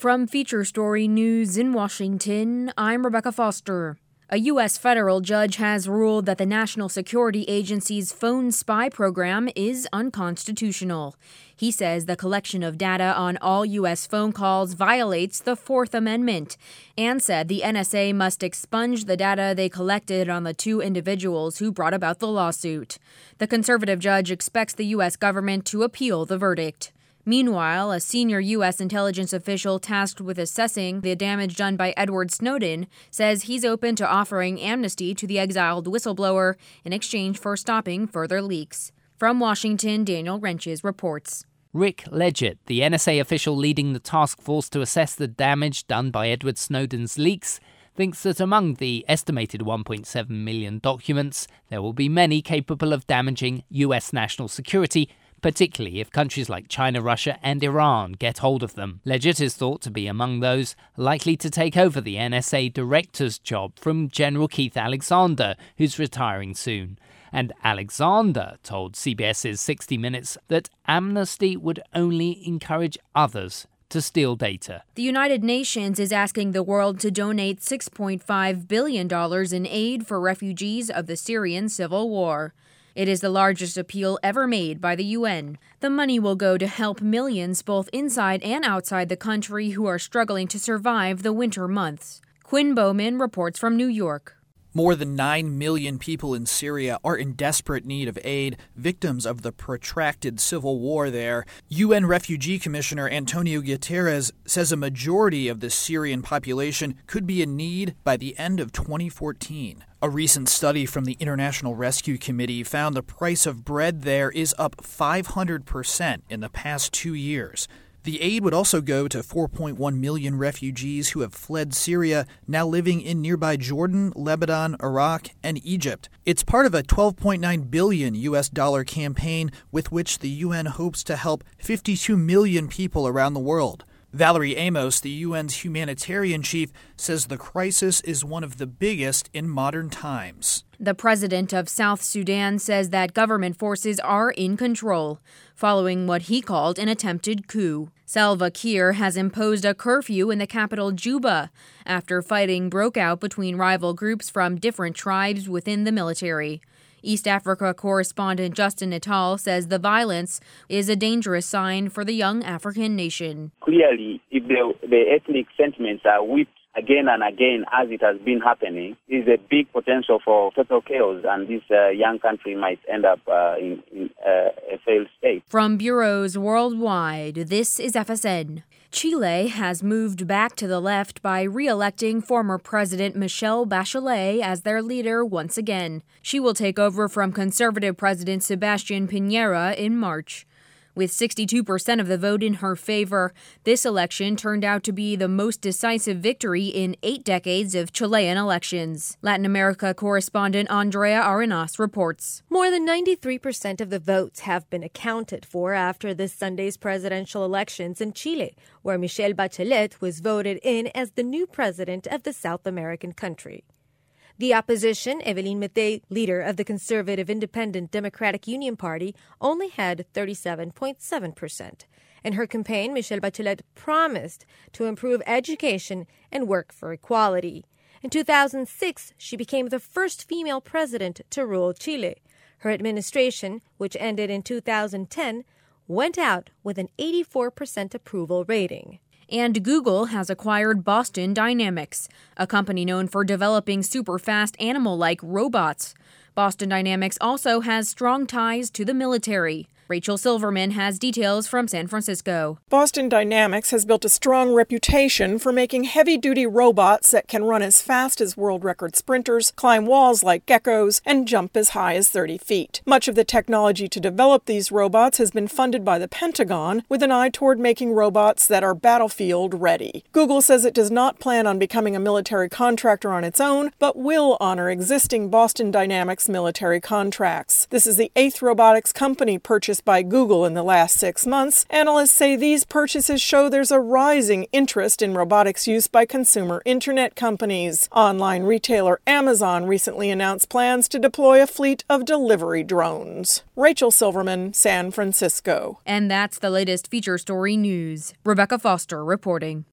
From Feature Story News in Washington, I'm Rebecca Foster. A U.S. federal judge has ruled that the National Security Agency's phone spy program is unconstitutional. He says the collection of data on all U.S. phone calls violates the Fourth Amendment, and said the NSA must expunge the data they collected on the two individuals who brought about the lawsuit. The conservative judge expects the U.S. government to appeal the verdict. Meanwhile, a senior U.S. intelligence official tasked with assessing the damage done by Edward Snowden says he's open to offering amnesty to the exiled whistleblower in exchange for stopping further leaks. From Washington, Daniel Renches reports. Rick Leggett, the NSA official leading the task force to assess the damage done by Edward Snowden's leaks, thinks that among the estimated 1.7 million documents, there will be many capable of damaging U.S. national security, particularly if countries like China, Russia and Iran get hold of them. Leggett is thought to be among those likely to take over the NSA director's job from General Keith Alexander, who's retiring soon. And Alexander told CBS's 60 Minutes that amnesty would only encourage others to steal data. The United Nations is asking the world to donate $6.5 billion in aid for refugees of the Syrian civil war. It is the largest appeal ever made by the UN. The money will go to help millions both inside and outside the country who are struggling to survive the winter months. Quinn Bowman reports from New York. More than 9 million people in Syria are in desperate need of aid, victims of the protracted civil war there. UN Refugee Commissioner Antonio Guterres says a majority of the Syrian population could be in need by the end of 2014. A recent study from the International Rescue Committee found the price of bread there is up 500% in the past 2 years. The aid would also go to 4.1 million refugees who have fled Syria, now living in nearby Jordan, Lebanon, Iraq, and Egypt. It's part of a $12.9 billion US dollar campaign with which the UN hopes to help 52 million people around the world. Valerie Amos, the UN's humanitarian chief, says the crisis is one of the biggest in modern times. The president of South Sudan says that government forces are in control, following what he called an attempted coup. Salva Kiir has imposed a curfew in the capital Juba after fighting broke out between rival groups from different tribes within the military. East Africa correspondent Justin Natal says the violence is a dangerous sign for the young African nation. Clearly, if the ethnic sentiments are whipped again and again, as it has been happening, is a big potential for total chaos, and this young country might end up in a failed state. From bureaus worldwide, this is FSN. Chile has moved back to the left by re-electing former President Michelle Bachelet as their leader once again. She will take over from conservative President Sebastián Piñera in March. With 62% of the vote in her favor, this election turned out to be the most decisive victory in 8 decades of Chilean elections. Latin America correspondent Andrea Arenas reports. More than 93% of the votes have been accounted for after this Sunday's presidential elections in Chile, where Michelle Bachelet was voted in as the new president of the South American country. The opposition, Evelyn Matei, leader of the conservative Independent Democratic Union Party, only had 37.7%. In her campaign, Michelle Bachelet promised to improve education and work for equality. In 2006, she became the first female president to rule Chile. Her administration, which ended in 2010, went out with an 84% approval rating. And Google has acquired Boston Dynamics, a company known for developing super-fast animal-like robots. Boston Dynamics also has strong ties to the military. Rachel Silverman has details from San Francisco. Boston Dynamics has built a strong reputation for making heavy-duty robots that can run as fast as world record sprinters, climb walls like geckos, and jump as high as 30 feet. Much of the technology to develop these robots has been funded by the Pentagon, with an eye toward making robots that are battlefield ready. Google says it does not plan on becoming a military contractor on its own, but will honor existing Boston Dynamics military contracts. This is the 8th robotics company purchased by Google in the last 6 months. Analysts say these purchases show there's a rising interest in robotics use by consumer internet companies. Online retailer Amazon recently announced plans to deploy a fleet of delivery drones. Rachel Silverman, San Francisco. And that's the latest feature story news. Rebecca Foster reporting.